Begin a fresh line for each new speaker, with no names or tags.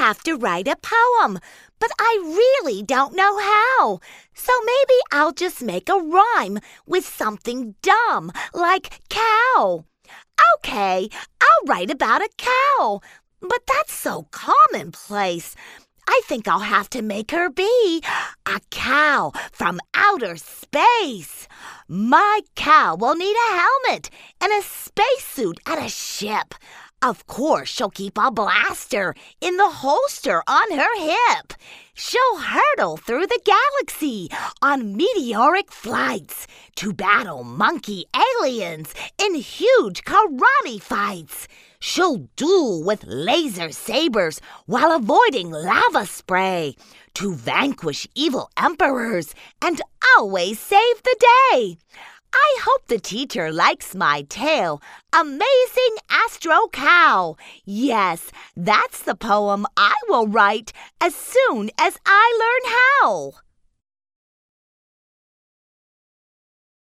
have to write a poem, but I really don't know how. So maybe I'll just make a rhyme with something dumb, like cow. Okay, I'll write about a cow, but that's so commonplace. I think I'll have to make her be a cow from outer space. My cow will need a helmet and a spacesuit and a ship. Of course, she'll keep a blaster in the holster on her hip. She'll hurtle through the galaxy on meteoric flights to battle monkey aliens in huge karate fights. She'll duel with laser sabers while avoiding lava spray to vanquish evil emperors and always save the day. I hope the teacher likes my tale, Amazing Astro Cow. Yes, that's the poem I will write as soon as I learn how.